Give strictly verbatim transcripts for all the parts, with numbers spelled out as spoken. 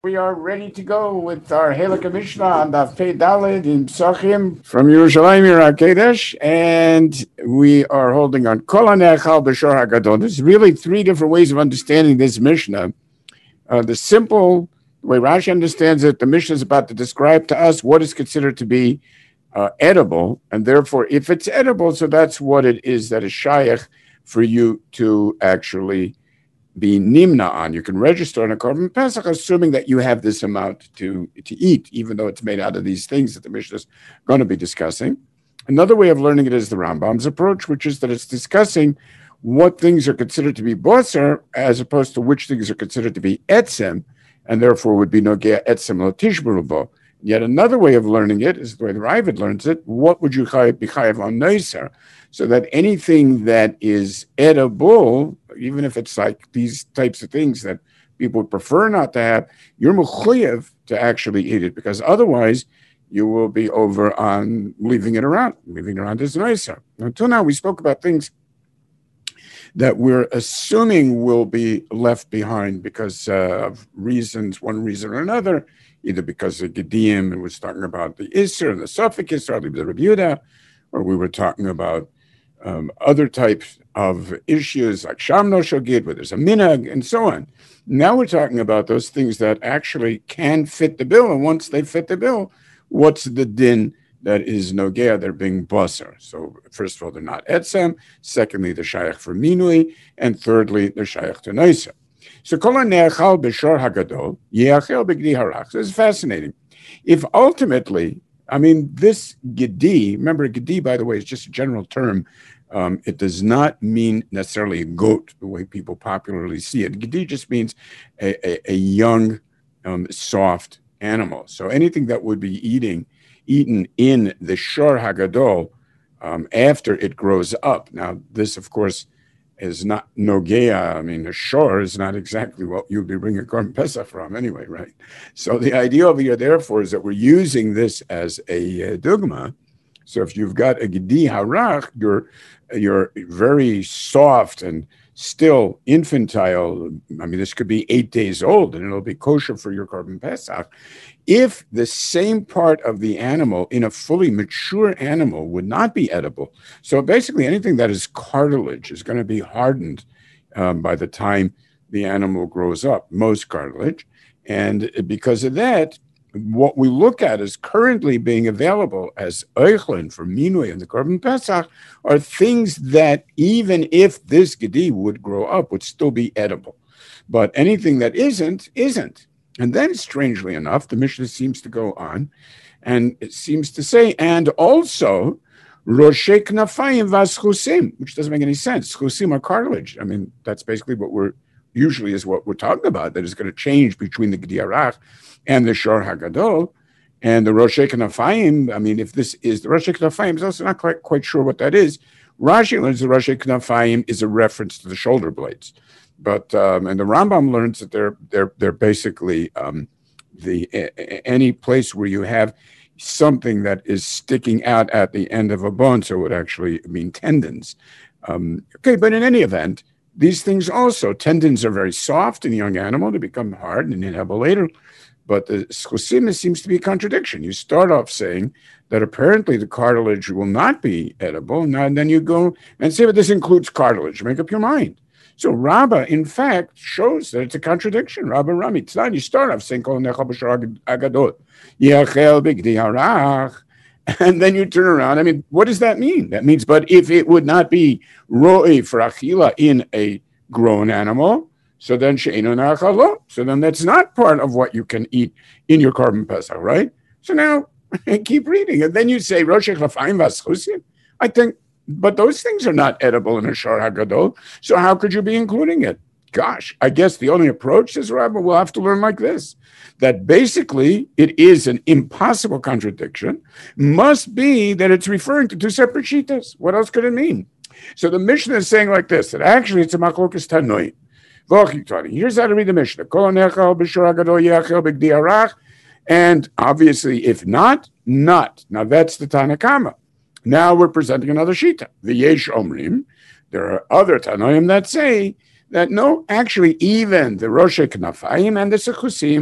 We are ready to go with our Halakha Mishnah on the Pei Daled in Psachim from Yerushalayim Yerakedesh, and we are holding on Kol HaNechal B'Shor HaGadol. There's really three different ways of understanding this Mishnah. Uh, the simple the way Rashi understands it, the Mishnah is about to describe to us what is considered to be uh, edible, and therefore, if it's edible, so that's what it is that is shaykh for you to actually be nimna on. You can register on a korban pesach, assuming that you have this amount to, to eat, even though it's made out of these things that the Mishnah is going to be discussing. Another way of learning it is the Rambam's approach, which is that it's discussing what things are considered to be boser, as opposed to which things are considered to be etzem, and therefore would be nogea etzem lo tishbaru bo. Yet another way of learning it is the way the Ravid learns it. What would you be chayav on noiser? So that anything that is edible, even if it's like these types of things that people prefer not to have, you're mechuyev to actually eat it, because otherwise you will be over on leaving it around. Leaving it around is nicer. Until now, we spoke about things that we're assuming will be left behind because uh, of reasons, one reason or another, either because of Gedim, and was talking about the Isser and the Suffolk Isser, the Rebbe Yehuda, or we were talking about um, other types of issues like Shamno Shogid, where there's a minhag, and so on. Now we're talking about those things that actually can fit the bill, and once they fit the bill, what's the din that is nogea, they're being basar? So first of all, they're not etzem. Secondly, they're shaykh for minui. And thirdly, they're shaykh to noisa. So kol ne'achal b'shor hagadol ye'achel b'gdi harach. This is fascinating. If ultimately, I mean, this gedi, remember gedi, by the way, is just a general term. Um, it does not mean necessarily a goat, the way people popularly see it. Gedi just means a, a, a young, um, soft animal. So anything that would be eating eaten in the Shor Hagadol um, after it grows up. Now, this, of course, is not Nogea. I mean, the Shor is not exactly what you'd be bringing Korban Pesach from anyway, right? So the idea over here, therefore, is that we're using this as a uh, dogma. So if you've got a Gedi Harach, you're, you're very soft and still infantile. I mean, this could be eight days old and it'll be kosher for your Korban Pesach. If the same part of the animal in a fully mature animal would not be edible, so basically anything that is cartilage is going to be hardened um, by the time the animal grows up, most cartilage. And because of that, what we look at as currently being available as oichlin for minui and the Korban Pesach are things that even if this gedi would grow up would still be edible. But anything that isn't, isn't. And then, strangely enough, the Mishnah seems to go on, and it seems to say, and also, Roshei Knafayim Vaschusim, which doesn't make any sense. Chusim are cartilage. I mean, that's basically what we're, usually is what we're talking about, that is going to change between the Gedi Harach and the Shor Hagadol. And the Roshei Knafayim, I mean, if this is, the Roshei Knafayim is also not quite, quite sure what that is. Rashi learns the Roshei Knafayim is a reference to the shoulder blades. But um, and the Rambam learns that they're they're they're basically um, the a, any place where you have something that is sticking out at the end of a bone, so it would actually mean tendons. Um, okay, but in any event, these things also tendons are very soft in a young animal; they become hard and inedible later. But the schusim seems to be a contradiction. You start off saying that apparently the cartilage will not be edible, and then you go and say, but this includes cartilage. Make up your mind. So Rabbah, in fact, shows that it's a contradiction. Rabbah Rami, it's not. You start off saying, agadol, bigdi harach, and then you turn around. I mean, what does that mean? That means, but if it would not be ro'i for achila in a grown animal, so then she'enu nachalo. So then that's not part of what you can eat in your Korban Pesach, right? So now, keep reading. And then you say, Roshei Knafayim Vaschusim. I think, but those things are not edible in a Shor Hagadol. So how could you be including it? Gosh, I guess the only approach, says Rabbi, we'll have to learn like this, that basically it is an impossible contradiction, must be that it's referring to two separate shitas. What else could it mean? So the Mishnah is saying like this, that actually it's a machlokas tanoi. Here's how to read the Mishnah. And obviously, if not, not. Now that's the Tanakama. Now we're presenting another shita. The Yesh Omrim. There are other Tanoim that say that no, actually, even the Roshei Knafayim and the Sechusim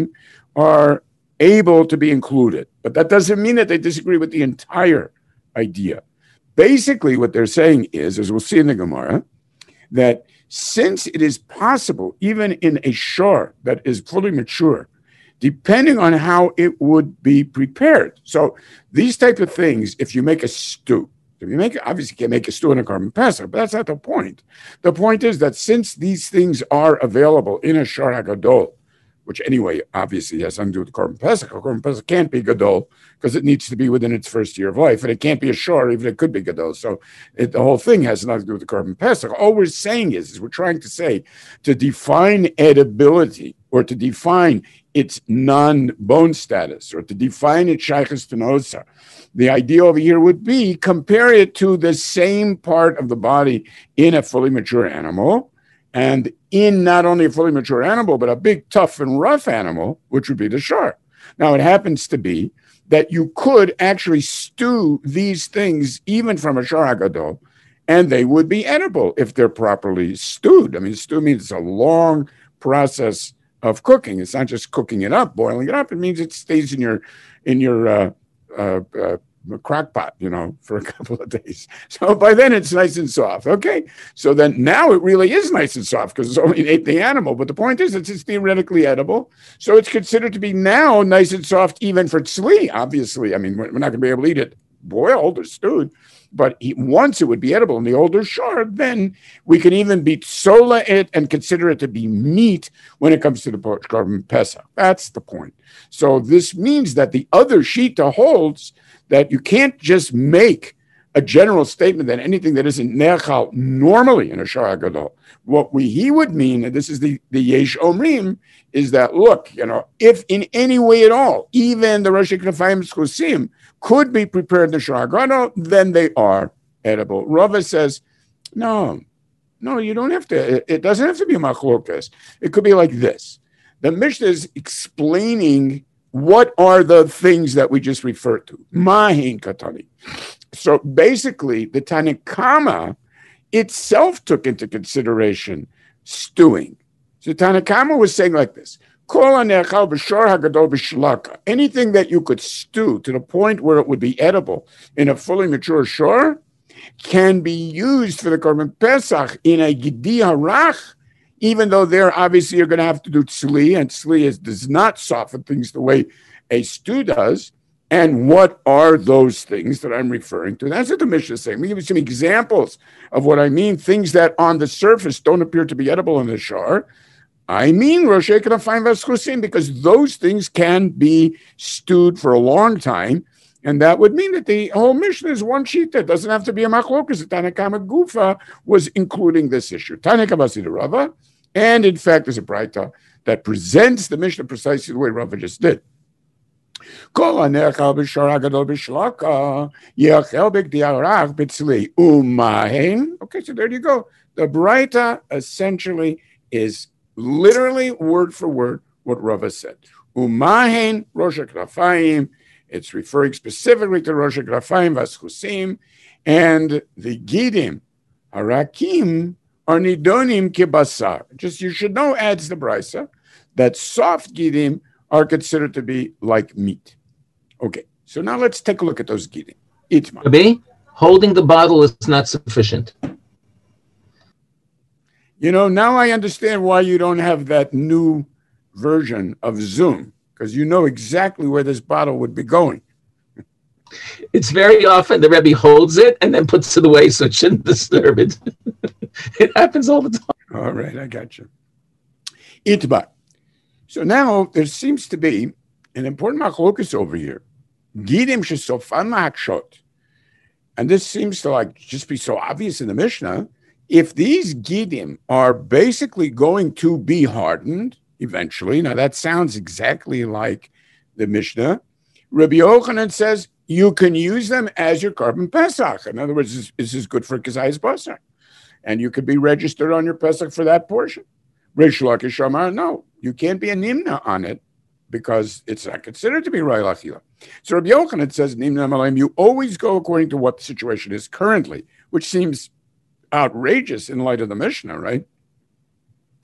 are able to be included. But that doesn't mean that they disagree with the entire idea. Basically, what they're saying is, as we'll see in the Gemara, that since it is possible, even in a shor that is fully mature, depending on how it would be prepared. So these type of things, if you make a stew, if you make, obviously you can't make a stew in a Korban Pesach, but that's not the point. The point is that since these things are available in a shor hagadol, which anyway, obviously has something to do with Korban Pesach. A Korban Pesach can't be gadol because it needs to be within its first year of life, and it can't be a shor, even if it could be gadol. So it, the whole thing has nothing to do with the Korban Pesach. All we're saying is, is we're trying to say, to define edibility, or to define its non-bone status, or to define its shaychus tenosa, the idea over here would be compare it to the same part of the body in a fully mature animal, and in not only a fully mature animal, but a big, tough, and rough animal, which would be the shor. Now, it happens to be that you could actually stew these things even from a shor hagadol, and they would be edible if they're properly stewed. I mean, stew means it's a long process of cooking. It's not just cooking it up, boiling it up. It means it stays in your in your uh, uh, uh, crock pot, you know, for a couple of days. So by then it's nice and soft. Okay. So then now it really is nice and soft because it's only ate the animal. But the point is, it's, it's theoretically edible. So it's considered to be now nice and soft even for tzli, obviously. I mean, we're not going to be able to eat it boiled or stewed. But he, once it would be edible in the older shor, then we can even be tzola it and consider it to be meat when it comes to the Korban Pesach. That's the point. So this means that the other shita holds that you can't just make a general statement that anything that isn't ne'achal normally in a shor hagadol. What we he would mean, and this is the, the yesh omrim, is that, look, you know, if in any way at all, even the Rosh Knafayim Schusim could be prepared in the shor hagadol, then they are edible. Rava says, no, no, you don't have to. It, it doesn't have to be a machlokas. It could be like this. The Mishnah is explaining what are the things that we just referred to. Mahin katani. So basically, the Tanakama itself took into consideration stewing. So Tanakama was saying like this: anything that you could stew to the point where it would be edible in a fully mature shor can be used for the Korban Pesach in a Gidi Harach, even though there obviously you're going to have to do tzli, and tzli is, does not soften things the way a stew does. And what are those things that I'm referring to? That's what the Mishnah is saying. Let me give you some examples of what I mean, things that on the surface don't appear to be edible in the shor. I mean Rosh Knafayim V'Schusim, because those things can be stewed for a long time, and that would mean that the whole Mishnah is one sheet. That doesn't have to be a machlokas. The Tanakama Gufa was including this issue. Tanakama Sida Rava, and in fact, there's a braita that presents the Mishnah precisely the way Rava just did. Okay, so there you go. The braita essentially is literally word for word what Rava said. Umahen Rosh Knafayim. It's referring specifically to Rosh Knafayim V'Schusim, and the Gidim Harakim are nidonim kibasar. Just you should know, adds the brisa, that soft Gidim are considered to be like meat. Okay, so now let's take a look at those Gidim. Itma. Rabbi, holding the bottle is not sufficient. You know, now I understand why you don't have that new version of Zoom, because you know exactly where this bottle would be going. It's very often the Rebbe holds it and then puts it away so it shouldn't disturb it. It happens all the time. All right, I got you. Itba. So now there seems to be an important machlokus over here. Gidim shesofan lahakshot. And this seems to like just be so obvious in the Mishnah. If these Gidim are basically going to be hardened eventually, now that sounds exactly like the Mishnah, Rabbi Yochanan says you can use them as your Korban Pesach. In other words, this, this is good for Kazayas Basar. And you could be registered on your Pesach for that portion. Rish Lakish Amar, no, you can't be a Nimna on it because it's not considered to be Rai Lachila. So Rabbi Yochanan says, Nimna Malayim, you always go according to what the situation is currently, which seems outrageous in light of the Mishnah, right?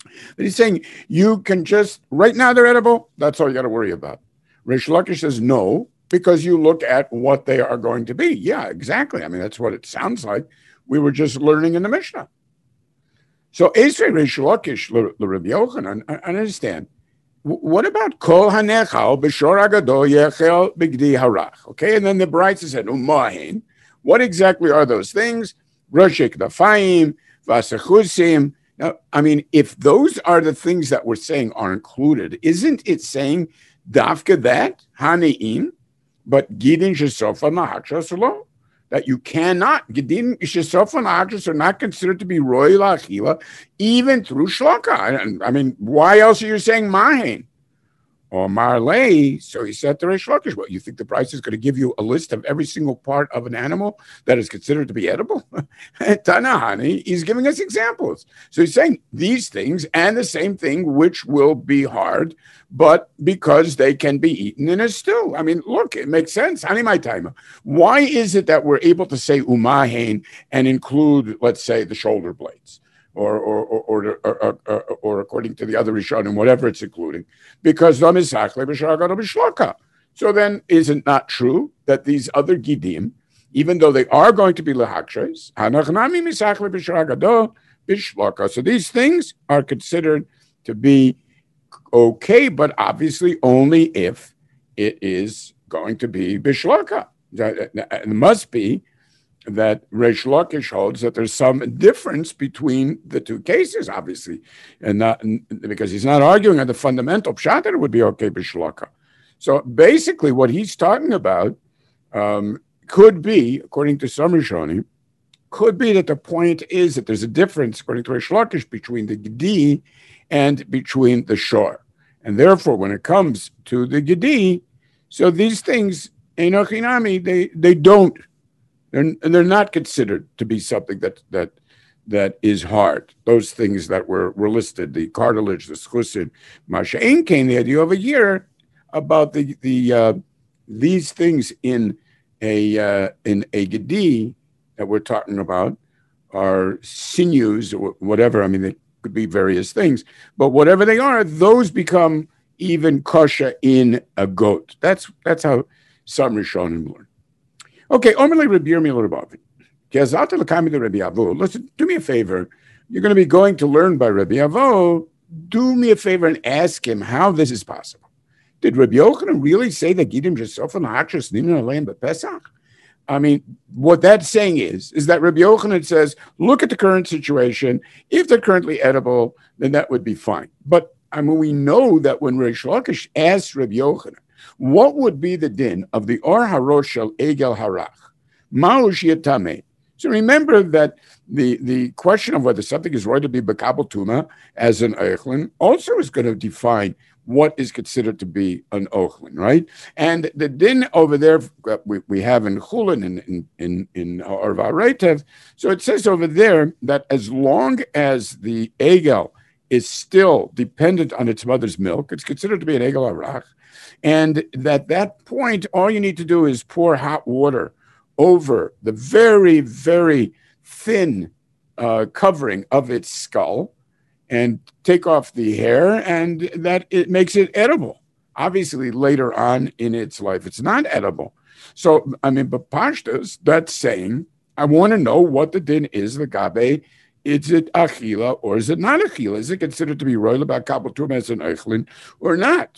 But he's saying you can just, right now they're edible. That's all you got to worry about. Rish Lakish says no, because you look at what they are going to be. Yeah, exactly. I mean, that's what it sounds like. We were just learning in the Mishnah. So Esrei Rish Lakish, Rabbi Yochanan, I understand. What about Kol Hanechal B'Shor Agado Yechel B'Gdi Harach? Okay, and then the Braisa said Umahin. What exactly are those things? Roshik Dafaim, Vasachusim. Now, I mean, if those are the things that we're saying are included, isn't it saying Dafka that Haneim, but Gidin Shesofa Nahakshas alone? That you cannot, Gidin Shesofa Nahakshas are not considered to be Roy Lachila, even through Shlaka. I mean, why else are you saying Mahin? Or Marley, so he said to Rish Lakish, well, you think the price is going to give you a list of every single part of an animal that is considered to be edible? Tanahani, he's giving us examples. So he's saying these things and the same thing, which will be hard, but because they can be eaten in a stew. I mean, look, it makes sense. Why is it that we're able to say umahain and include, let's say, the shoulder blades? Or or or, or, or, or, or according to the other Rishonim, whatever it's including, because so then is it not true that these other Gidim, even though they are going to be lehakshes, so these things are considered to be okay, but obviously only if it is going to be bishlaka. It must be that Reish Lakish holds that there's some difference between the two cases, obviously, and not because he's not arguing on the fundamental pshat that it would be okay b'shlaka. So basically, what he's talking about um, could be, according to some Rishonim, could be that the point is that there's a difference, according to Reish Lakish, between the Gedi and between the shor, and therefore, when it comes to the Gedi, so these things, enochinami, they they don't. They're, they're not considered to be something that that that is hard. Those things that were, were listed, the cartilage, the schusin, masha'in came, the idea over here about the the uh, these things in a uh, in a gedi that we're talking about are sinews or whatever. I mean, they could be various things, but whatever they are, those become even kosher in a goat. That's that's how some Rishonim learn. Okay, Omerle Rabbi Yirmiyah Rabbi. Listen, do me a favor. You're going to be going to learn by Rabbi Avo. Do me a favor and ask him how this is possible. Did Rabbi Yochanan really say that Gidim Jesofan Hachras Nina Aleim Bepesach? I mean, what that's saying is, is that Rabbi Yochanan says, look at the current situation. If they're currently edible, then that would be fine. But I mean, we know that when Reish Lakish asked Rabbi Yochanan, what would be the din of the Or Harosh Shel Egel Harach? Ma'ush Yetame. So remember that the, the question of whether something is right to be Bekabel Tuma as an Eichlin also is going to define what is considered to be an Ochlin, right? And the din over there we, we have in Chulin in in in, in Arva Reitev. So it says over there that as long as the Egel is still dependent on its mother's milk, it's considered to be an Egel Harach. And at that point, all you need to do is pour hot water over the very, very thin uh, covering of its skull and take off the hair, and that it makes it edible. Obviously, later on in its life, it's not edible. So, I mean, but Pashtas, that's saying, I want to know what the din is, the gabe. Is it achila or is it not achila? Is it considered to be royal about kabel tum as an eichlin or not?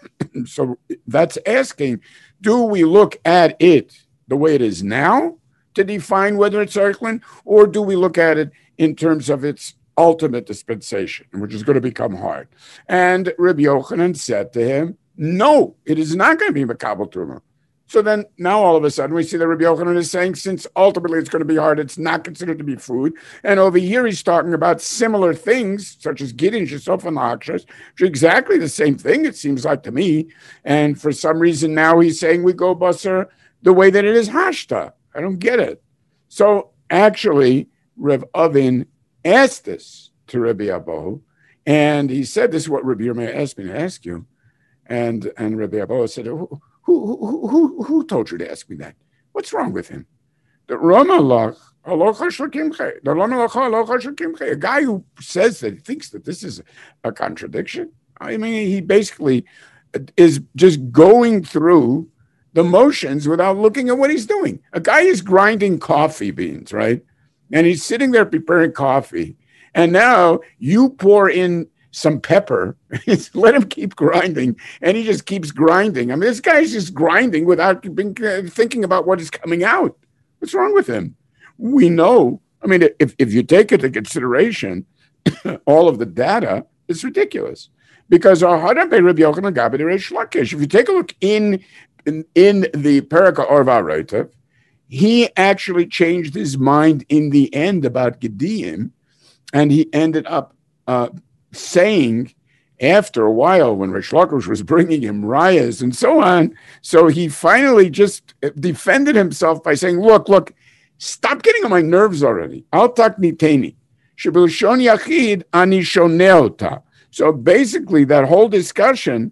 So that's asking, do we look at it the way it is now to define whether it's eichlin, or do we look at it in terms of its ultimate dispensation, which is going to become hard? And Rabbi Yochanan said to him, no, it is not going to be makabel truma. So then now all of a sudden we see that Rabbi Yochanan is saying, since ultimately it's going to be hard, it's not considered to be food. And over here he's talking about similar things, such as Gidin, Shesof, and Lakshas, which are exactly the same thing, it seems like to me. And for some reason now he's saying we go basar the way that it is hashta. I don't get it. So actually, Rev Avin asked this to Rabbi Abo, and he said, this is what Rabbi Yirmiyah asked me to ask you. And, and Rabbi Abo said, who, who, who, who, who told you to ask me that? What's wrong with him? Ramalach, halacha shel kimche. The Ramalach halacha shel kimche. A guy who says that thinks that this is a contradiction. I mean, he basically is just going through the motions without looking at what he's doing. A guy is grinding coffee beans, right? And he's sitting there preparing coffee. And now you pour in some pepper, let him keep grinding. And he just keeps grinding. I mean, this guy's just grinding without being, uh, thinking about what is coming out. What's wrong with him? We know, I mean, if, if you take into consideration all of the data, it's ridiculous. Because our Rabbi Yochanan Gabi Reish Lakish, if you take a look in In, in the Perika Orva Reitev, he actually changed his mind in the end about Gedim, and he ended up uh, saying after a while when Reish Lakish was bringing him rayas and so on, so he finally just defended himself by saying, look, look, stop getting on my nerves already. Al tak niteni. Shebelshon yachid ani shoneota. So basically that whole discussion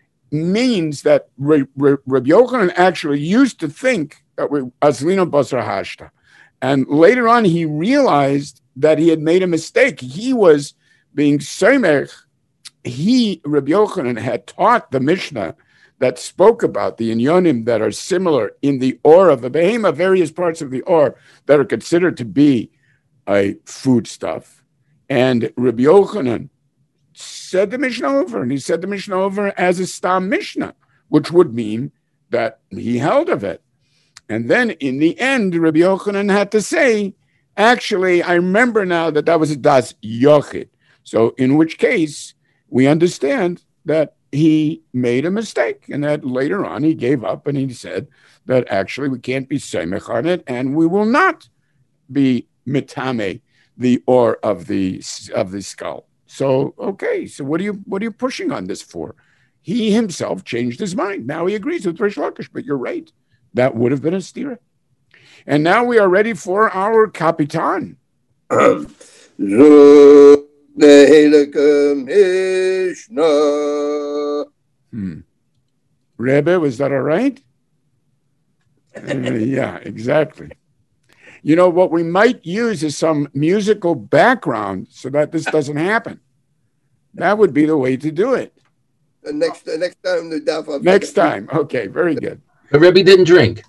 means that Rabbi Yochanan actually used to think that we Azlino Basar Hashta. And later on, he realized that he had made a mistake. He was being Semech. He, Rabbi Yochanan, had taught the Mishnah that spoke about the inyonim that are similar in the or of the behema, various parts of the or that are considered to be a foodstuff. And Rabbi Yochanan said the Mishnah over, and he said the Mishnah over as a Stam Mishnah, which would mean that he held of it. And then in the end, Rabbi Yochanan had to say, actually, I remember now that that was a Das Yochid. So in which case, we understand that he made a mistake, and that later on he gave up, and he said that actually we can't be Semech on it, and we will not be Mitame, the or of the of the skull. So, okay, so what are you what are you pushing on this for? He himself changed his mind. Now he agrees with Reish Lakish, but you're right. That would have been a stira. And now we are ready for our Kapitan. Hmm. Rebbe, was that all right? uh, yeah, exactly. You know, what we might use is some musical background so that this doesn't happen. That would be the way to do it. The next, the next time, the daf. Next time. Okay, very good. The Rebbe didn't drink.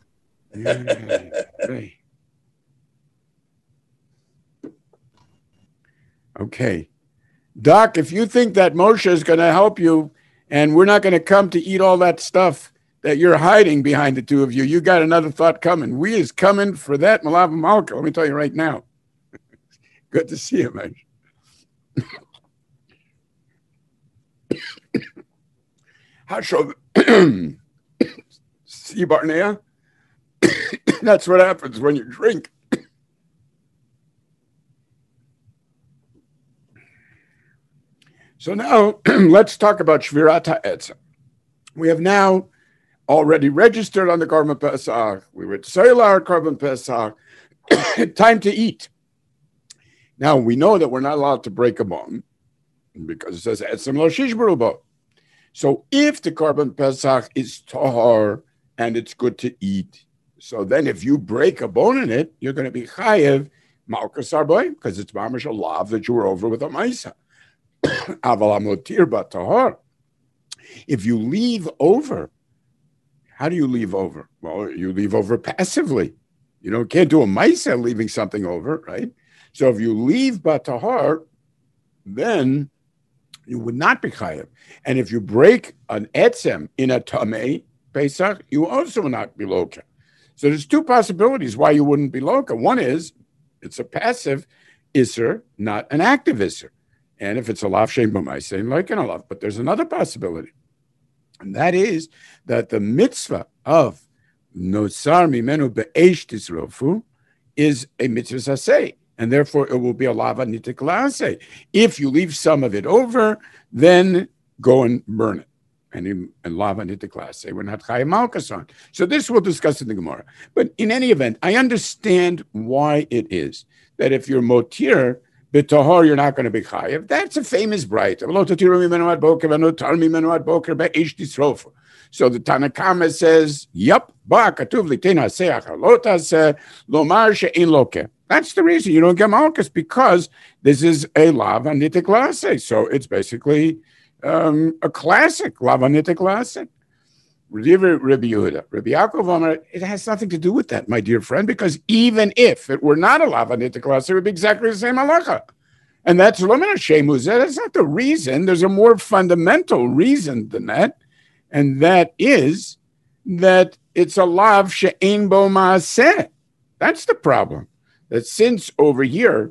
Okay. Doc, if you think that Moshe is going to help you and we're not going to come to eat all that stuff that you're hiding behind the two of you, you got another thought coming. We is coming for that Malav Malka. Let me tell you right now. Good to see you, man. How show see Barnea? That's what happens when you drink. So now let's talk about Shvirat HaEtzem. We have now already registered on the Korban Pesach. We would sell our Korban Pesach. Time to eat. Now we know that we're not allowed to break a bone because it says Etzem lo shishbaru bo. So if the Korban Pesach is tahor and it's good to eat, so then if you break a bone in it, you're going to be chayev malchus arboy because it's mamash a lav that you were over with a maisa. Aval amotir ba tahor. If you leave over, how do you leave over? Well, you leave over passively. You know, can't do a maisa leaving something over, right? So if you leave ba tahor, then you would not be chayev. And if you break an etzem in a tamei Pesach, you also will not be loka. So there's two possibilities why you wouldn't be loka. One is it's a passive isser, not an active isser. And if it's a lav shem b'maiseh, like an alav. But there's another possibility. And that is that the mitzvah of nosar mimenu be'esh tisrofu is a mitzvah saseh. And therefore, it will be a lava nitik la'aseh. If you leave some of it over, then go and burn it. And, in, and lava nitik la'aseh, we're not chayim malchus on. So this we'll discuss in the Gemara. But in any event, I understand why it is that if you're motir, b'tahor, you're not going to be chayiv. That's a famous bright. So the Tanakama says, "Yep, ba katuv litena seach halotase lomar she'in loke." That's the reason you don't get malchus, because this is a lav anitik lase. So it's basically um, a classic lav anitik lase. Rabbi Yehuda, Rabbi Yaakov Omer, it has nothing to do with that, my dear friend, because even if it were not a lav anitik lase, it would be exactly the same halacha. And that's Lomina Shemuzeh. That's not the reason. There's a more fundamental reason than that. And that is that it's a lav she'ein bo ma'aseh. That's the problem. That since over here,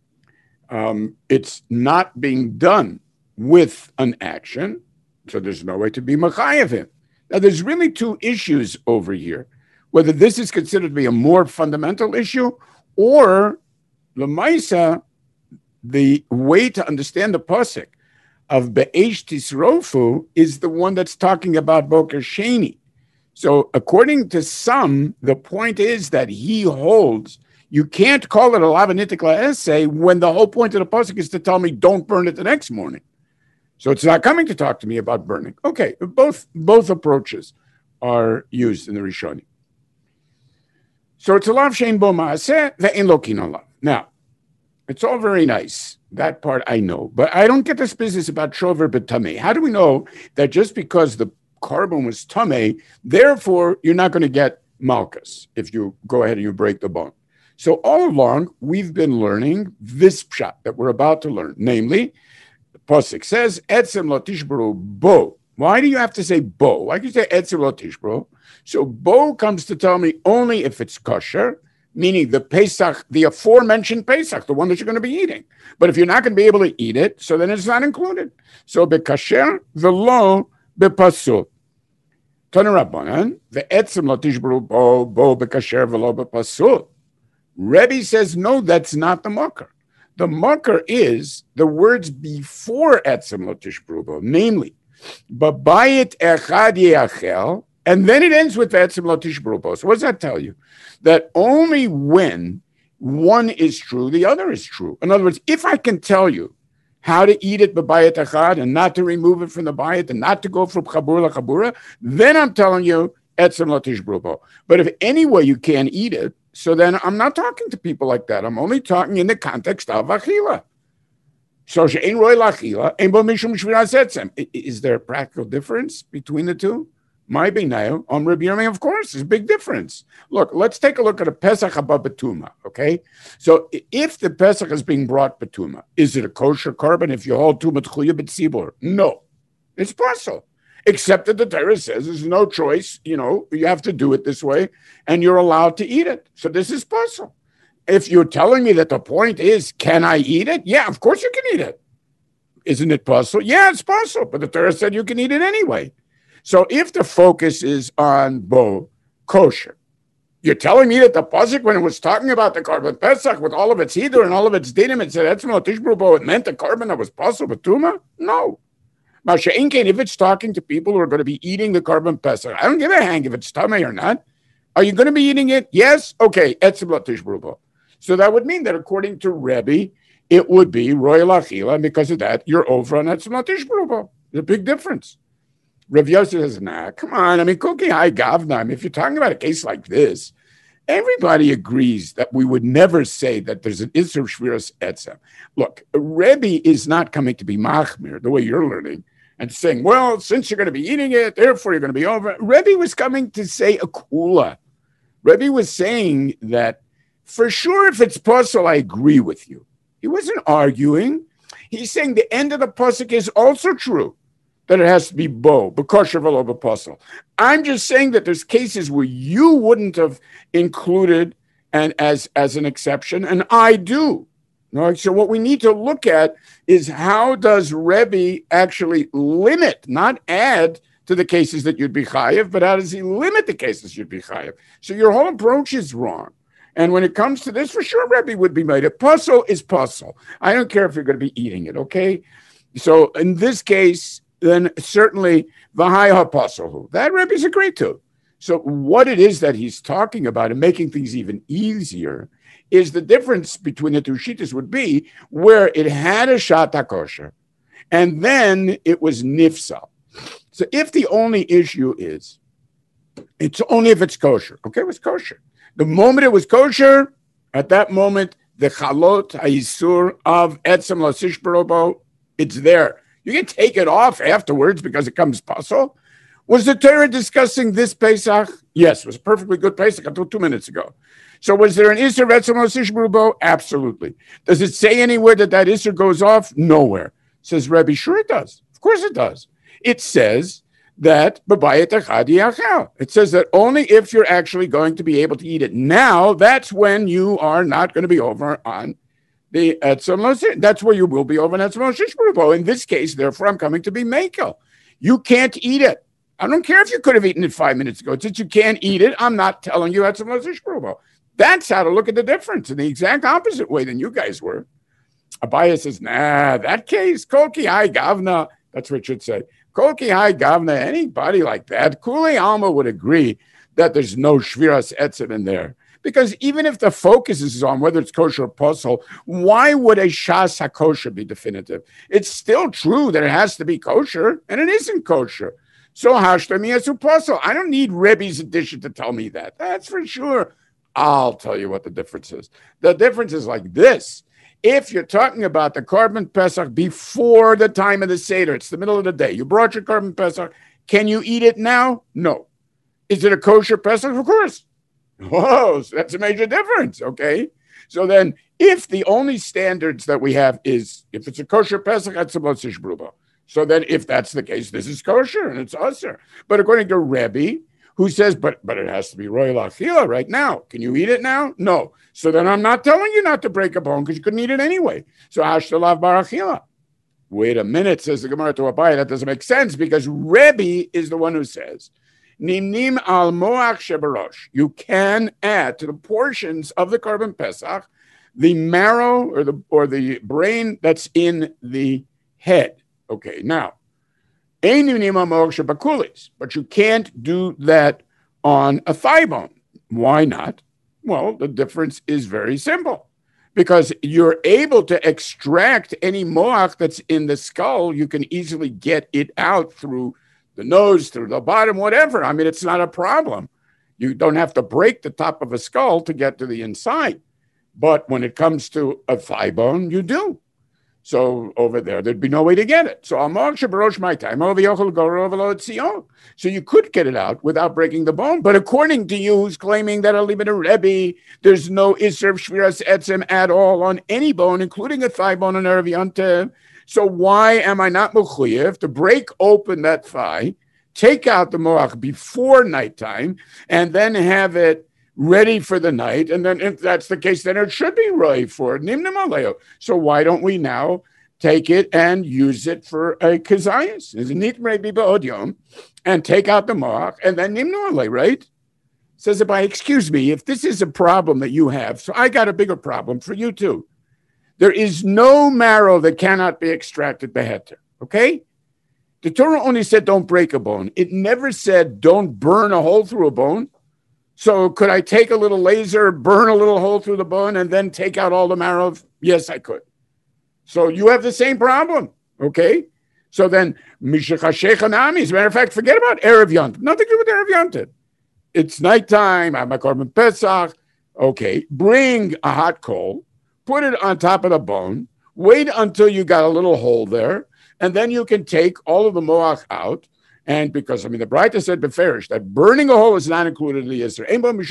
um, it's not being done with an action, so there's no way to be mechayev him. Now, there's really two issues over here. Whether this is considered to be a more fundamental issue, or l'maisa, the way to understand the pasuk of Be'esh Tisrofu is the one that's talking about Boker Sheni. So according to some, the point is that he holds you can't call it a lav anitik la'aseh when the whole point of the pasuk is to tell me don't burn it the next morning. So it's not coming to talk to me about burning. Okay, both both approaches are used in the Rishonim. So it's a lav she'ein bo ma'aseh ve'ein lo kina lav. Now, it's all very nice. That part I know. But I don't get this business about shover b'tameh. How do we know that just because the carbon was tameh, therefore you're not going to get malchus if you go ahead and you break the bone? So all along, we've been learning this pshat that we're about to learn. Namely, the pasuk says, etzem lo tishbru bo. Why do you have to say bo? Why do you say etzem lo tishbru? So bo comes to tell me only if it's kosher, meaning the Pesach, the aforementioned Pesach, the one that you're going to be eating. But if you're not going to be able to eat it, so then it's not included. So bekasher v'lo bepasul. Tanarabanan, ve'etzem lo tishbru bo, bo bekasher v'lo bepasul. Rebbe says, no, that's not the makar. The makar is the words before etzem lo tishbru bo, namely, babayit echad yeachel, and then it ends with etzem lo tishbru bo. So what does that tell you? That only when one is true, the other is true. In other words, if I can tell you how to eat it b'bayit echad and not to remove it from the bayit and not to go from chabur chabura, then I'm telling you etzem lo tishbru bo. But if any way you can't eat it, so then I'm not talking to people like that. I'm only talking in the context of achila. So she'ein roy lachila, ein bo mishum shviras etzem. Is there a practical difference between the two? My benayu, on Rabbi Yirmiyah, of course, there's a big difference. Look, let's take a look at a Pesach haba betuma, okay? So if the Pesach is being brought betuma, is it a kosher carbon if you hold tuma tchuya b'tzibur? No, it's possible. Except that the Torah says there's no choice, you know, you have to do it this way, and you're allowed to eat it. So this is possible. If you're telling me that the point is, can I eat it? Yeah, of course you can eat it. Isn't it possible? Yeah, it's possible, but the Torah said you can eat it anyway. So if the focus is on bo, kosher, you're telling me that the pasuk, when it was talking about the carbon Pesach with all of its hidur and all of its dinim, it said etzem lo tishbru bo, it meant the carbon that was possible betuma? No. If it's talking to people who are going to be eating the carbon Pesach, I don't give a hang if it's tamei or not. Are you going to be eating it? Yes? Okay. Etzem lo tishbru bo. So that would mean that according to Rebbe, it would be royal achila, and because of that, you're over on etzem lo tishbru bo. There's a big difference. Rav Yosef says, nah, come on. I mean, cooking high gavnam, if you're talking about a case like this, everybody agrees that we would never say that there's an Isser Shviras Etzem. Look, Rebbe is not coming to be machmir, the way you're learning, and saying, well, since you're going to be eating it, therefore you're going to be over. Rebbe was coming to say a kula. Rebbe was saying that for sure if it's puzzle, I agree with you. He wasn't arguing. He's saying the end of the pasuk is also true, that it has to be bo, b'kosher v'lo b'pasul. I'm just saying that there's cases where you wouldn't have included and as, as an exception, and I do. No, so what we need to look at is how does Rebbe actually limit, not add to the cases that you'd be chayiv, but how does he limit the cases you'd be chayiv? So your whole approach is wrong. And when it comes to this, for sure, Rebbe would be made. A puzzle is puzzle. I don't care if you're going to be eating it, okay? So in this case, then certainly v'hai ha'pasahu. That Rebbe's agreed to. So what it is that he's talking about and making things even easier is the difference between the two shittas would be where it had a shat hakosher and then it was nifsal. So if the only issue is, it's only if it's kosher. Okay, it was kosher. The moment it was kosher, at that moment, the chalot ha'isur of etzem lasish barobo, it's there. You can take it off afterwards because it comes pasul. Was the Torah discussing this Pesach? Yes, it was a perfectly good Pesach until two minutes ago. So was there an Isser etzem lasish barobo? Absolutely. Does it say anywhere that that Isser goes off? Nowhere. Says Rebbe, sure it does. Of course it does. It says that it says that only if you're actually going to be able to eat it now, that's when you are not going to be over on the etzem lasish. That's where you will be over on etzem lasish barobo. In this case, therefore, I'm coming to be mekel. You can't eat it. I don't care if you could have eaten it five minutes ago. Since you can't eat it, I'm not telling you etzem lasish barobo. That's how to look at the difference in the exact opposite way than you guys were. Abaya says, nah, that case, Koki Hai Gavna, that's what it should say. Koki Hai Gavna, anybody like that, Kuli Alma would agree that there's no Shviras Etzem in there. Because even if the focus is on whether it's kosher or posel, why would a Shas HaKosher be definitive? It's still true that it has to be kosher, and it isn't kosher. So Hashtami Yasu posel. I don't need Rebbe's addition to tell me that. That's for sure. I'll tell you what the difference is. The difference is like this. If you're talking about the Korban Pesach before the time of the Seder, it's the middle of the day, you brought your Korban Pesach, can you eat it now? No. Is it a kosher Pesach? Of course. Whoa, so that's a major difference, okay? So then, if the only standards that we have is, if it's a kosher Pesach, that's a lasish barobo. So then, if that's the case, this is kosher and it's usher. But according to Rebbe, who says, but but it has to be royal achila right now. Can you eat it now? No. So then I'm not telling you not to break a bone because you couldn't eat it anyway. So hashtalav bar achila. Wait a minute, says the Gemara to Abaye. That doesn't make sense because Rebbe is the one who says, Nimnim al moach shebarosh. You can add to the portions of the Korban Pesach the marrow or the or the brain that's in the head. Okay, now. But you can't do that on a thigh bone. Why not? Well, the difference is very simple. Because you're able to extract any moach that's in the skull. You can easily get it out through the nose, through the bottom, whatever. I mean, it's not a problem. You don't have to break the top of a skull to get to the inside. But when it comes to a thigh bone, you do. So over there, there'd be no way to get it. So So you could get it out without breaking the bone. But according to you, who's claiming that Alibin Rebbe, there's no Isser of Shviras Etzem at all on any bone, including a thigh bone and Erev Yontev. So why am I not mechuyev to break open that thigh, take out the moach before nighttime, and then have it ready for the night, and then if that's the case, then it should be roy for nimnim aleo. So why don't we now take it and use it for a kazayas? Is it nit maybe ba'odyom, and take out the moach, and then nimnim aleo, right? Says Abai, excuse me, if this is a problem that you have, so I got a bigger problem for you too. There is no marrow that cannot be extracted beheter, okay? The Torah only said don't break a bone. It never said don't burn a hole through a bone. So could I take a little laser, burn a little hole through the bone, and then take out all the marrow? Yes, I could. So you have the same problem, okay? So then, Mishachashechanami, as a matter of fact, forget about Erev Yontif. Nothing to do with Erev Yontif. It's nighttime, I'm a Korban Pesach. Okay, bring a hot coal, put it on top of the bone, wait until you got a little hole there, and then you can take all of the moach out. And because, I mean, the Braita said beferish that burning a hole is not included in the Yisr.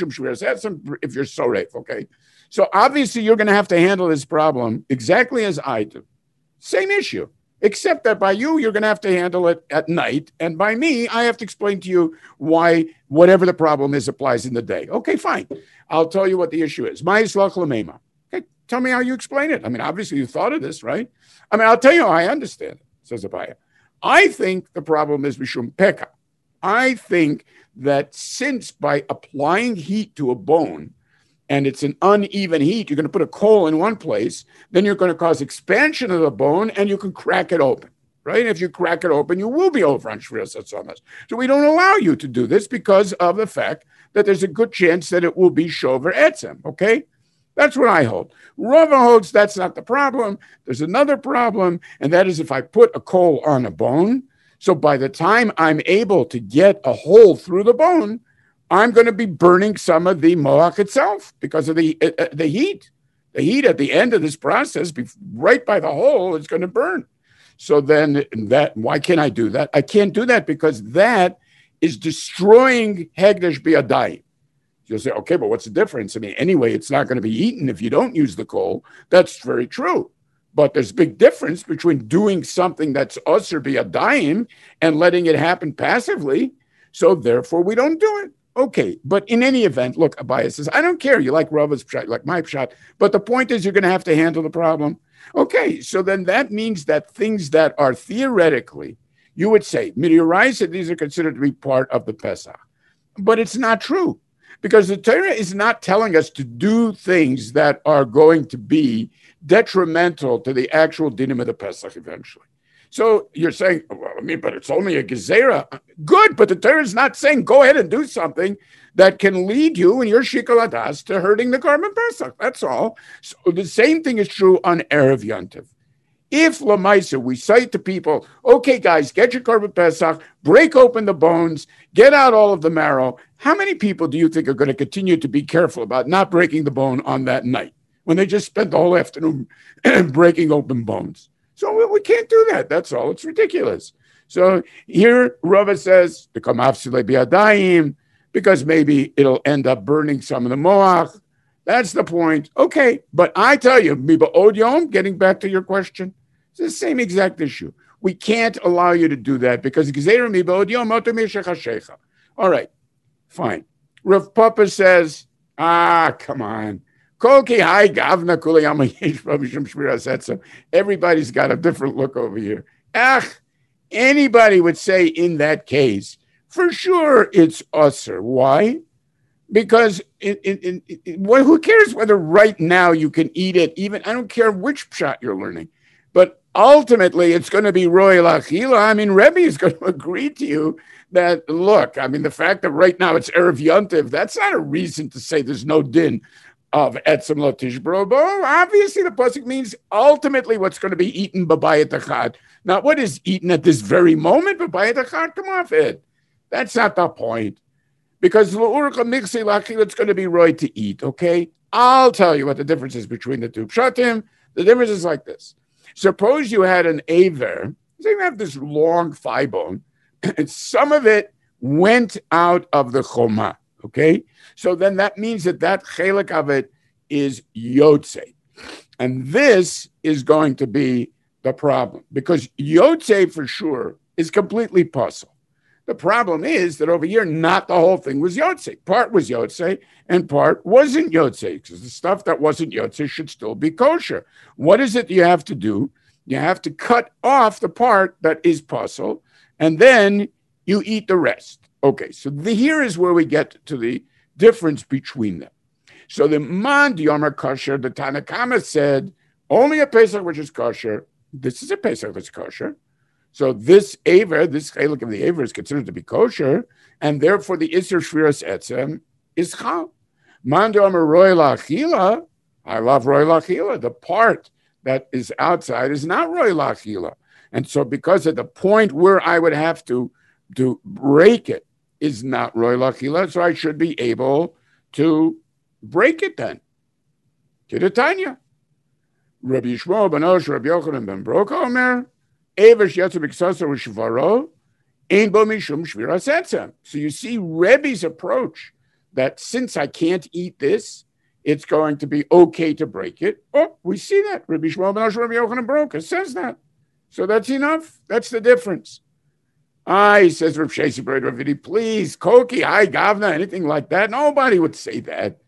If you're so safe, okay? So obviously you're going to have to handle this problem exactly as I do. Same issue, except that by you, you're going to have to handle it at night. And by me, I have to explain to you why whatever the problem is applies in the day. Okay, fine. I'll tell you what the issue is. Okay, tell me how you explain it. I mean, obviously you thought of this, right? I mean, I'll tell you how I understand it, says Abaya. I think the problem is Mishum Pekah. I think that since by applying heat to a bone, and it's an uneven heat, you're going to put a coal in one place, then you're going to cause expansion of the bone, and you can crack it open, right? If you crack it open, you will be over on Shviras Atzomas. So we don't allow you to do this because of the fact that there's a good chance that it will be Shover Etzem, okay? That's what I hold. Rava holds that's not the problem. There's another problem, and that is if I put a coal on a bone, So by the time I'm able to get a hole through the bone, I'm going to be burning some of the moach itself because of the uh, the heat. The heat at the end of this process, right by the hole, is going to burn. So then that, why can't I do that? I can't do that because that is destroying Hegdesh Biyadayim. You'll say, okay, but what's the difference? I mean, anyway, it's not going to be eaten if you don't use the coal. That's very true. But there's a big difference between doing something that's usher biyadayim and letting it happen passively. So therefore, we don't do it. Okay, but in any event, look, Abaye says, I don't care. You like Rava's pshat, you like my pshat, but the point is you're going to have to handle the problem. Okay, so then that means that things that are theoretically, you would say, Midiurai said these are considered to be part of the Pesach. But it's not true, because the Torah is not telling us to do things that are going to be detrimental to the actual dinim of the Pesach eventually. So you're saying, well, I mean, but it's only a gezerah. Good, but the Torah is not saying go ahead and do something that can lead you in your shikol hadas to hurting the Karban Pesach. That's all. So the same thing is true on Erev Yontiv. If Lamaisa, we say to people, okay, guys, get your Karban Pesach, break open the bones, get out all of the marrow. How many people do you think are going to continue to be careful about not breaking the bone on that night when they just spent the whole afternoon breaking open bones? So we, we can't do that. That's all. It's ridiculous. So here Rava says, because maybe it'll end up burning some of the moach. That's the point. Okay, but I tell you, getting back to your question, it's the same exact issue. We can't allow you to do that because all right, fine. Rav Papa says, ah, come on. Everybody's got a different look over here. Ach, anybody would say in that case, for sure it's usher. Why? Because it, it, it, it, well, who cares whether right now you can eat it? Even I don't care which pshat you're learning, but ultimately it's going to be royal achila. I mean, Rebbe is going to agree to you that, look, I mean, the fact that right now it's Erev Yontiv, that's not a reason to say there's no din of etzem lo tishbro bo. Obviously, the pasuk means ultimately what's going to be eaten b'bayit achad, not what is eaten at this very moment. B'bayit achad, come off it. That's not the point. Because l'urcha mixi lachil, it's going to be right to eat. Okay, I'll tell you what the difference is between the two pshatim. The difference is like this: suppose you had an aver. So you have this long thigh bone, and some of it went out of the choma. Okay, so then that means that that chelik of it is yotze. And this is going to be the problem, because yotze for sure is completely puzzle. The problem is that over here, not the whole thing was yotze. Part was yotze and part wasn't yotze, because the stuff that wasn't yotze should still be kosher. What is it you have to do? You have to cut off the part that is puzzle, and then you eat the rest. Okay, so the, here is where we get to the difference between them. So the man Yomar kosher, the Tanakama said, only a Pesach which is kosher. This is a Pesach that's kosher. So this aver, this chelik of the aver is considered to be kosher, and therefore the Isser Shviras Etzem is chal. Man Yomar royal achila, I love royal achila. The part that is outside is not royal achila. And so because at the point where I would have to, to break it, is not royal achila, so I should be able to break it then. Kidatanya. Rabbi Yishmael ben Osh, Rabbi Yochanan ben Broka Omer, Evesh Yatsu B'Ksasa U'Shvaro, Ein Bo Mishum Shviras Etzem. So you see Rebbe's approach that since I can't eat this, it's going to be okay to break it. Oh, we see that. Rabbi Yishmael ben Osh, Rabbi Yochanan ben Broka says that. So that's enough. That's the difference. Ah, he says, Rav Shesi Brei Ravidi, please, Koki, hi, Gavna, anything like that. Nobody would say that.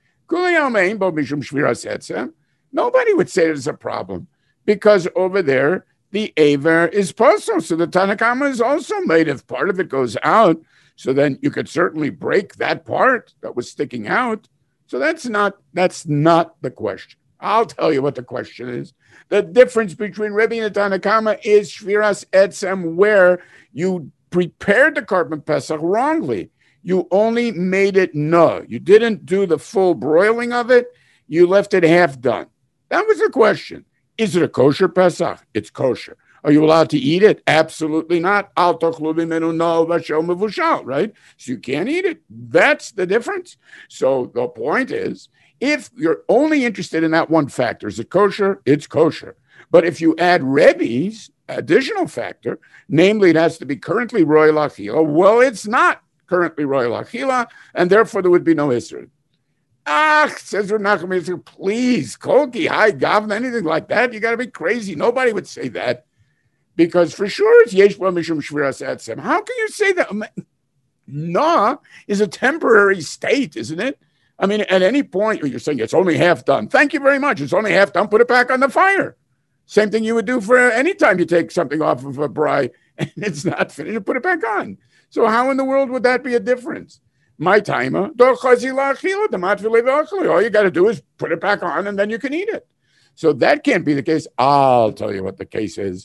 Nobody would say there's a problem because over there, the Aver is puzzle. So the Tanakama is also made if part of it goes out. So then you could certainly break that part that was sticking out. So that's not, that's not the question. I'll tell you what the question is. The difference between Rebbe and the Tanakama is Shviras Etzem, where you prepared the Karban Pesach wrongly. You only made it no. You didn't do the full broiling of it. You left it half done. That was the question. Is it a kosher Pesach? It's kosher. Are you allowed to eat it? Absolutely not. Al tachlu mimenu no v'shel mevushal, right? So you can't eat it. That's the difference. So the point is, if you're only interested in that one factor, is it kosher? It's kosher. But if you add Rebbe's additional factor, namely it has to be currently royal achila, well, it's not currently royal achila, and therefore there would be no Isser. Ah, says Rav Nachman, please, Kolki, hi, Gavna, anything like that, you got to be crazy. Nobody would say that. Because for sure it's yesh bo mishum shviras etzem. How can you say that? No is a temporary state, isn't it? I mean, at any point, you're saying it's only half done. Thank you very much. It's only half done. Put it back on the fire. Same thing you would do for any time you take something off of a braai and it's not finished, you put it back on. So how in the world would that be a difference? My timer, all you got to do is put it back on and then you can eat it. So that can't be the case. I'll tell you what the case is.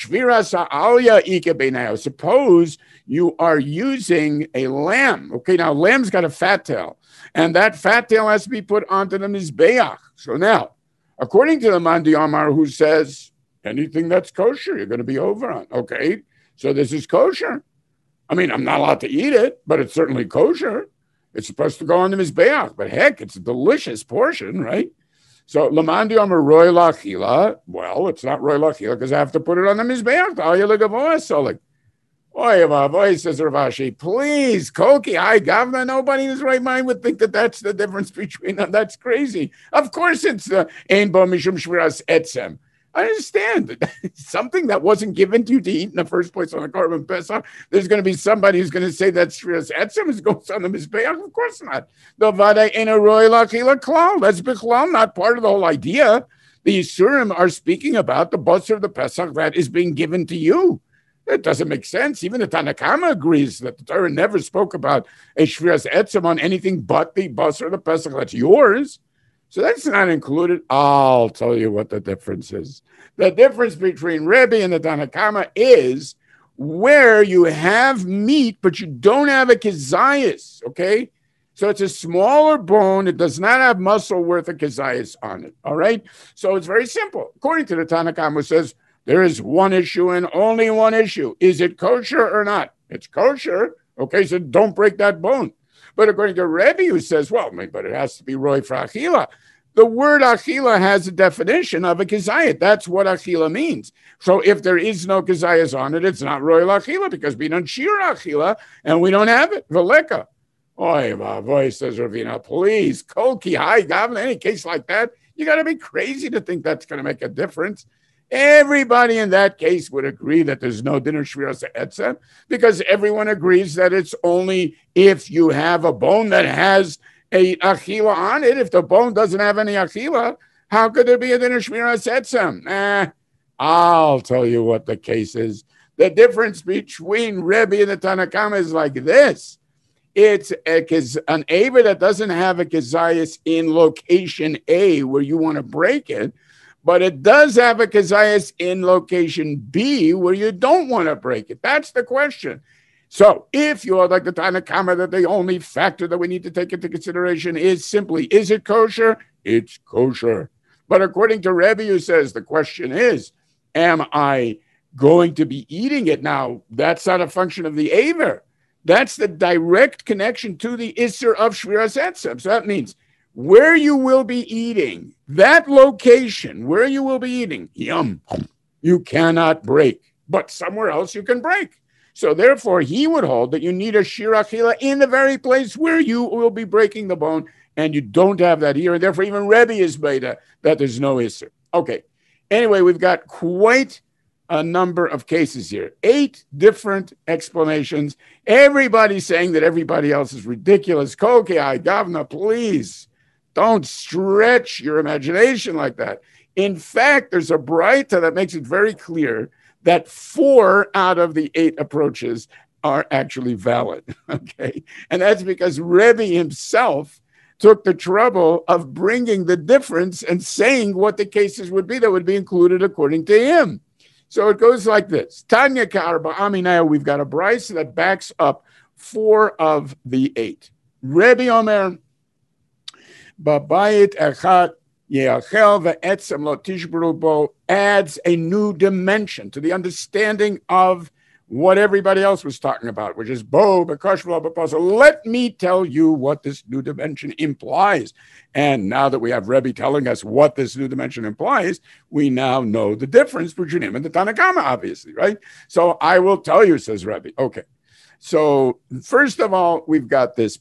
Suppose you are using a lamb. Okay, now lamb's got a fat tail, and that fat tail has to be put onto the mizbeach. So now, according to the Mandi Amar, who says anything that's kosher, you're going to be over on. Okay, so this is kosher. I mean, I'm not allowed to eat it, but it's certainly kosher. It's supposed to go on the mizbeach, but heck, it's a delicious portion, right? So, Lamandi Amar Roy Lachila, well, it's not Roy Lachila because I have to put it on the Mizbeach. So, like, Oy, Vavoy, says Rav Ashi, please, Koki, I Gavna, nobody in his right mind would think that that's the difference between them. That's crazy. Of course, it's Ein Bo Mishum Shviras Etzem. I understand something that wasn't given to you to eat in the first place on the Korban Pesach. There's going to be somebody who's going to say that Shviras Etzem is going on the Mizbeach. Of course not. The Vada in a Roy Lachila Klal. That's Bichlal, not part of the whole idea. The Yisurim are speaking about the Basar of the Pesach that is being given to you. It doesn't make sense. Even the Tanakama agrees that the Torah never spoke about a Shviras Etzem on anything but the Basar of the Pesach that's yours. So that's not included. I'll tell you what the difference is. The difference between Rebbe and the Tanakama is where you have meat, but you don't have a kezias, okay? So it's a smaller bone. It does not have muscle worth of kezias on it, all right? So it's very simple. According to the Tanakama, it says there is one issue and only one issue. Is it kosher or not? It's kosher, okay? So don't break that bone. But according to Rebbe, who says, well, but it has to be roy for achila. The word achila has a definition of a kizayat. That's what achila means. So if there is no kizayas on it, it's not roy achila because we don't shir achila and we don't have it. Veleka. Oy, boy, says Ravina, please, kolki, hi, Gavin, any case like that, you got to be crazy to think that's going to make a difference. Everybody in that case would agree that there's no dinner shviras etzem because everyone agrees that it's only if you have a bone that has a achila on it. If the bone doesn't have any achila, how could there be a dinner shviras etzem? Eh, I'll tell you what the case is. The difference between Rebbe and the Tanakama is like this. It's a, an Ava that doesn't have a kezias in location A where you want to break it, but it does have a kezias in location B where you don't want to break it. That's the question. So if you're like the Tanakama, that the only factor that we need to take into consideration is simply, is it kosher? It's kosher. But according to Rebbe, who says the question is, am I going to be eating it? Now, that's not a function of the Aver. That's the direct connection to the Isser of Shviras Etzem. So that means where you will be eating, that location where you will be eating, yum, you cannot break. But somewhere else you can break. So therefore, he would hold that you need a shir achila in the very place where you will be breaking the bone, and you don't have that here. And therefore, even Rebbe is beta that there's no Isser. Okay. Anyway, we've got quite a number of cases here. Eight different explanations. Everybody's saying that everybody else is ridiculous. Kokei, Gavna, please don't stretch your imagination like that. In fact, there's a Braita that makes it very clear that four out of the eight approaches are actually valid, okay? And that's because Rebbe himself took the trouble of bringing the difference and saying what the cases would be that would be included according to him. So it goes like this. Tanya Ka'arba Aminaya, we've got a Bryce that backs up four of the eight. Rebbe Omer, Babayit Echat Yeachel ve'etzem lo tishbru bo adds a new dimension to the understanding of what everybody else was talking about, which is bo b'kosh v'lo b'pasol. Let me tell you what this new dimension implies. And now that we have Rebbe telling us what this new dimension implies, we now know the difference between him and the Tanna Kama, obviously, right? So I will tell you, says Rebbe. Okay. So first of all, we've got this.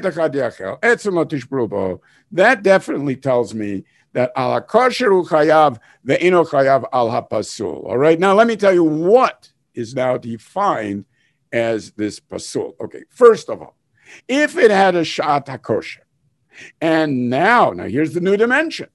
That definitely tells me that ala kosher chayav ve'ino chayav al hapasul. All right. Now let me tell you what is now defined as this pasul. Okay. First of all, if it had a shat hakosher, and now, now here's the new dimension.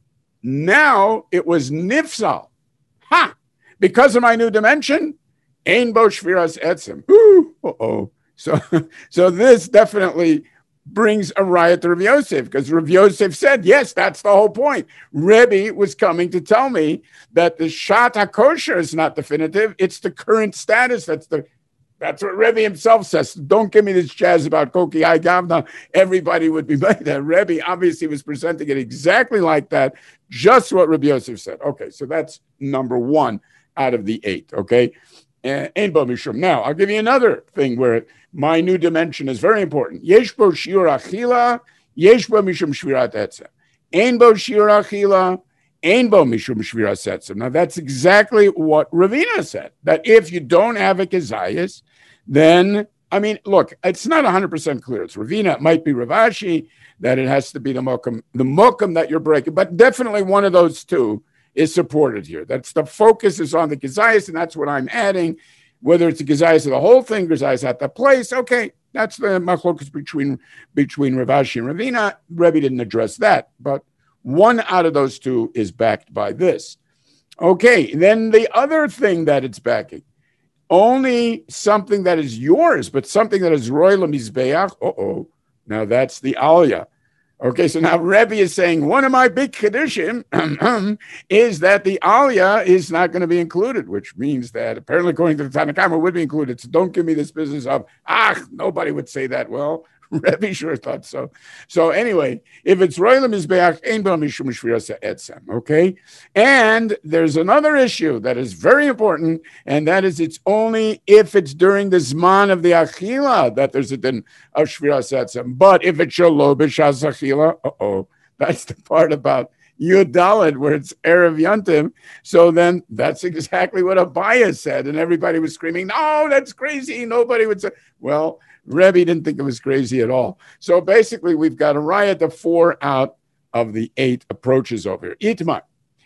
Now it was nifsal. Ha! Because of my new dimension, ein bo shviras etzem. Ooh, uh-oh. So, so this definitely brings a riot to Rav Yosef, because Rav Yosef said, yes, that's the whole point. Rebbe was coming to tell me that the shat hakosher is not definitive. It's the current status. That's the That's what Rebbe himself says. Don't give me this jazz about Koki Hai Gavna. Everybody would be like that. Rebbe obviously was presenting it exactly like that, just what Rabbi Yosef said. Okay, so that's number one out of the eight, okay? And now, I'll give you another thing where my new dimension is very important. Yesh bo shiur achila, yesh bo mishum shvirat etzem. Ein bo shiur achila, ein bo mishum shvirat etzem. Now, that's exactly what Ravina said, that if you don't have a kezayis, then, I mean, look, it's not one hundred percent clear. It's Ravina, it might be Ravashi, that it has to be the mokum, the mokum that you're breaking, but definitely one of those two is supported here. That's the focus is on the gezayis, and that's what I'm adding. Whether it's the gezayis of the whole thing, gezayis at the place, okay, that's the machlokus between between Ravashi and Ravina. Rebbe didn't address that, but one out of those two is backed by this. Okay, then the other thing that it's backing, only something that is yours, but something that is roy lemizbeach. Uh-oh, now that's the aliyah. Okay, so now Rebbe is saying one of my big chiddushim is that the aliyah is not going to be included, which means that apparently according to the Tanna Kama would be included. So don't give me this business of, ah, nobody would say that. Well, Rebbe sure thought so. So anyway, if it's roilam mizbeach, ein bo mishum shviras etzem, okay? And there's another issue that is very important, and that is it's only if it's during the zman of the achila that there's a din of shviras etzem. But if it's shelo b'shas achila, uh-oh, that's the part about Yud Daled where it's Erev Yantim. So then that's exactly what Abaya said, and everybody was screaming, no, that's crazy. Nobody would say, well, Rebbe didn't think it was crazy at all. So basically, we've got a riot of four out of the eight approaches over here. Itmar.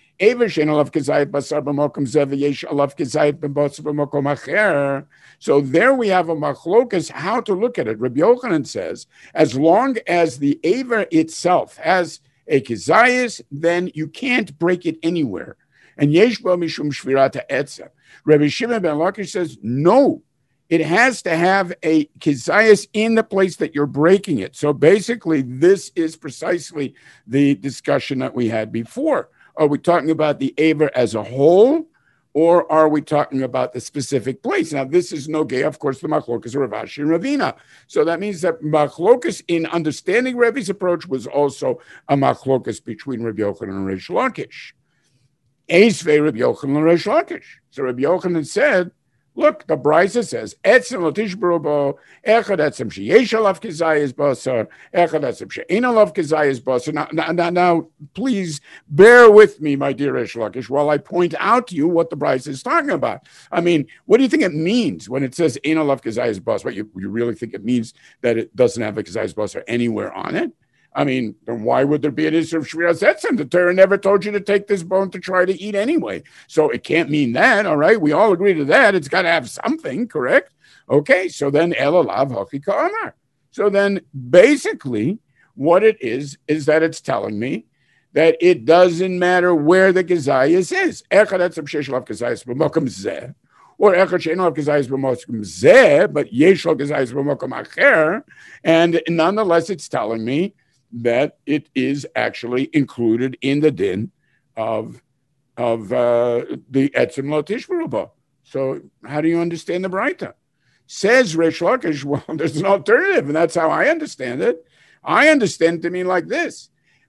So there we have a machlokas, how to look at it. Rabbi Yochanan says, as long as the Aver itself has a kezayis, then you can't break it anywhere. And yesh bo mishum shvirata etzem. Rabbi Shimon ben Lakish says, no. It has to have a kezayis in the place that you're breaking it. So basically, this is precisely the discussion that we had before. Are we talking about the Aver as a whole, or are we talking about the specific place? Now, this is no gay, of course, the machlokas of Rav Ashi and Ravina. So that means that machlokas in understanding Rebbe's approach was also a machlokas between Rabbi Yochanan and Reish Lakish. Eisvei Rabbi Yochanan and Reish Lakish. So Rabbi Yochanan said, look, the Brisa says, Etzem lo tishbru bo, echad etzem sheyesh alav kezayis basar, echad etzem she'ein alav kezayis basar. Now, now, now, now, please bear with me, my dear Reish Lakish, while I point out to you what the Brisa is talking about. I mean, what do you think it means when it says ein alav kezayis basar? What, you, you really think it means that it doesn't have a kezayis basar anywhere on it? I mean, then why would there be an issue of shviras etzem? The Torah never told you to take this bone to try to eat anyway. So it can't mean that, all right? We all agree to that. It's got to have something, correct? Okay, so then el alav haki ka'amar. So then basically what it is, is that it's telling me that it doesn't matter where the kezayis is. Echad etzem sheish alav kezayis b'mokum zeh. Or echad she'ein alav kezayis b'mokum zeh, but yesh alav kezayis b'mokum acher. And nonetheless, it's telling me that it is actually included in the din of of uh, the etzem lo tishbru bo. So how do you understand the Braita? Says Reish Lakish, well, there's an alternative, and that's how I understand it. I understand it to mean like this.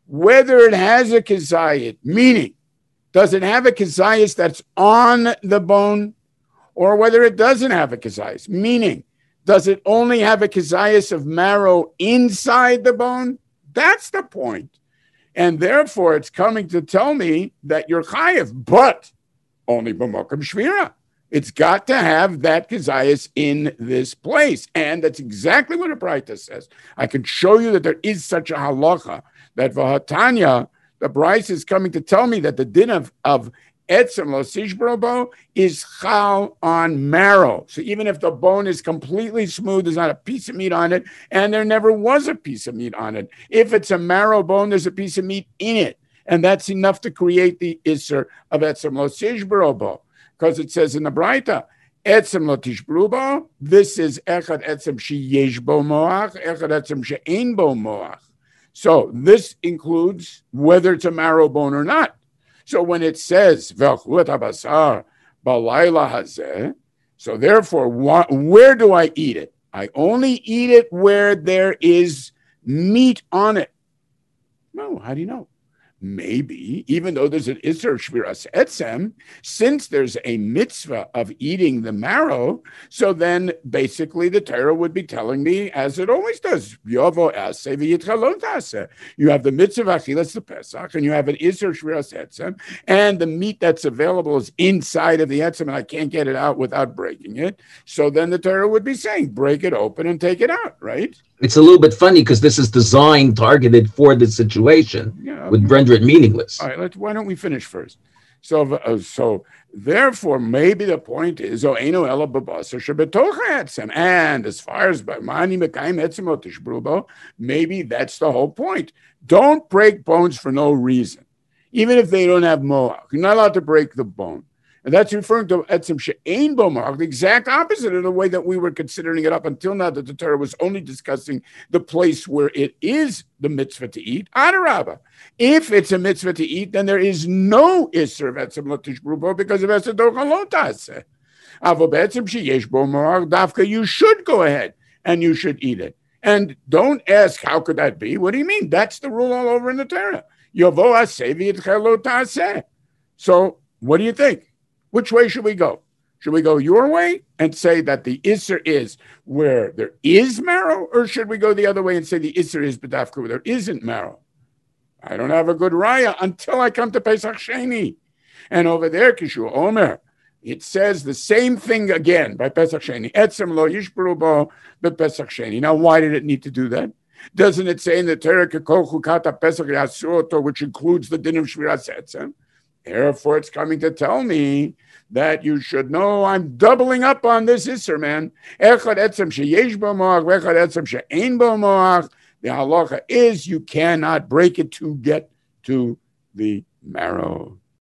whether it has a kizayit, meaning, does it have a kizayis that's on the bone, or whether it doesn't have a kizayis, meaning, does it only have a kizayis of marrow inside the bone? That's the point. And therefore, it's coming to tell me that you're chayiv, but only b'mokum shvira. It's got to have that kizayis in this place. And that's exactly what a Braita says. I can show you that there is such a halacha, that v'hatanya, the Braita is coming to tell me that the din of, of etzem lo sishbrobo is chal on marrow. So even if the bone is completely smooth, there's not a piece of meat on it, and there never was a piece of meat on it. If it's a marrow bone, there's a piece of meat in it. And that's enough to create the isser of etzem lo sishbrobo. Because it says in the Braita, etzem lo tishbrobo, this is echad etzem she yesh bo moach, echad etzem she ein bo moach. So this includes whether it's a marrow bone or not. So when it says v'achlut habasar balayla hazeh, so therefore, wh- where do I eat it? I only eat it where there is meat on it. No, how do you know? Maybe, even though there's an Isser Shviras Etzem, since there's a mitzvah of eating the marrow, so then basically the Torah would be telling me, as it always does, Yovo Aseh v'yitchalon taseh. You have the mitzvah achilas the Pesach, and you have an Isser Shviras Etzem, and the meat that's available is inside of the Etzem, and I can't get it out without breaking it. So then the Torah would be saying, break it open and take it out, right? It's a little bit funny because this is designed, targeted for the situation, yeah, would okay. render it meaningless. All right, let's, why don't we finish first? So, uh, so therefore, maybe the point is, oh, eno ela babasar shebetocha etzem, and as far as mani mekayim etzem lo tishbrubo, maybe that's the whole point. Don't break bones for no reason, even if they don't have moach. You're not allowed to break the bone. And that's referring to etzem she'ein bo moach, the exact opposite of the way that we were considering it up until now, that the Torah was only discussing the place where it is the mitzvah to eat. Adarabah. If it's a mitzvah to eat, then there is no isser of etzem lo tishbrubo because of etzem docha lo taseh. Avo be'etzem sheyesh bo moach dafka, you should go ahead and you should eat it. And don't ask, how could that be? What do you mean? That's the rule all over in the Torah. Yovo aseh v'yitchel lo taseh. So what do you think? Which way should we go? Should we go your way and say that the Isser is where there is marrow? Or should we go the other way and say the Isser is B'dafka where there isn't marrow? I don't have a good raya until I come to Pesach Sheni. And over there, Kishu Omer, it says the same thing again by Pesach Sheni. Etzem lo yishbru bo bePesach Sheni. Now, why did it need to do that? Doesn't it say in the Torah, Kekol Chukata Pesach Yasuoto, which includes the din of Shviras Etzem? Therefore, it's coming to tell me that you should know I'm doubling up on this Isser, man. Echad etzem sheyesh bo moach, echad etzem she'ein bo moach. The halacha is you cannot break it to get to the marrow.